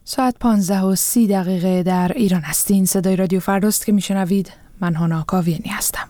ساعت 15:30 در ایران هستین. صدای رادیو فرداست که میشنوید. من هانا کاویانی هستم.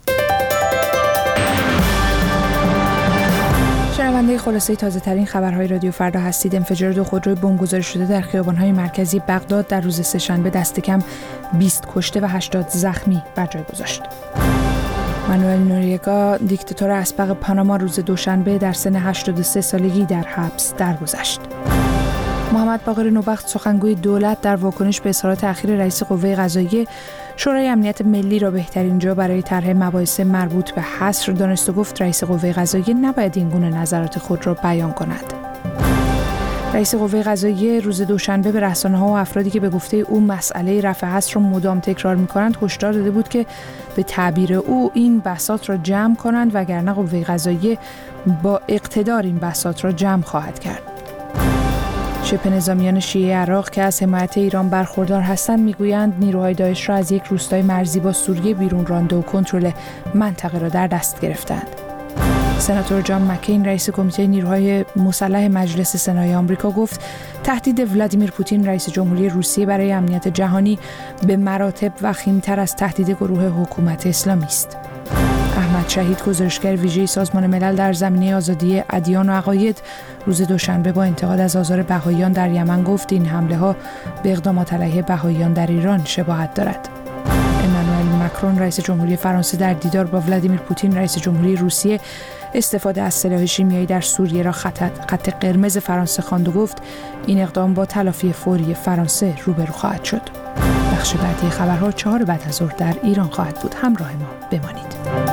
شنونده خلاصه تازه ترین خبرهای رادیو فردا هستید. انفجار 2 خودروی بمبگذاری شده در خیابان‌های مرکزی بغداد در روز سه‌شنبه دست کم 20 کشته و 80 زخمی بر جای گذاشت. مانوئل نوریگا، دیکتاتور اسبق پاناما، روز دوشنبه در سن 83 سالگی در حبس درگذشت. محمد باقر نوبخت، سخنگوی دولت، در واکنش به اظهارات اخیر رئیس قوه قضاییه شورای امنیت ملی را بهترین جا برای طرح مباحث مربوط به حصر دانست و گفت رئیس قوه قضاییه نباید این گونه نظرات خود را بیان کند. رئیس قوه قضاییه روز دوشنبه به رسانه‌ها و افرادی که به گفته او مسئله رفع حصر را مدام تکرار می‌کنند هشدار داده بود که به تعبیر او این بساط را جمع کنند وگرنه قوه قضاییه با اقتدار این بساط را جمع خواهد کرد. شبه نظامیان شیعه عراق که از حمایت ایران برخوردار هستند میگویند نیروهای داعش را از یک روستای مرزی با سوریه بیرون رانده و کنترل منطقه را در دست گرفتند. سناتور جان مکین، رئیس کمیته نیروهای مسلح مجلس سنای آمریکا، گفت تهدید ولادیمیر پوتین رئیس جمهوری روسیه برای امنیت جهانی به مراتب وخیم‌تر از تهدید گروه حکومت اسلامی است. احمد شهید، گزارشگر ویژه سازمان ملل در زمینه آزادی ادیان و عقاید، روز دوشنبه با انتقاد از آزار بهائیان در یمن گفت این حمله‌ها به اقدامات علیه بهائیان در ایران شباهت دارد. امانوئل مکرون، رئیس جمهوری فرانسه، در دیدار با ولادیمیر پوتین رئیس جمهوری روسیه استفاده از سلاح شیمیایی در سوریه را خط قرمز فرانسه خواند و گفت این اقدام با تلافی فوری فرانسه روبرو خواهد شد. بخش بعدی خبرها 4 بعد از ظهر در ایران خواهد بود. همراه ما بمانید.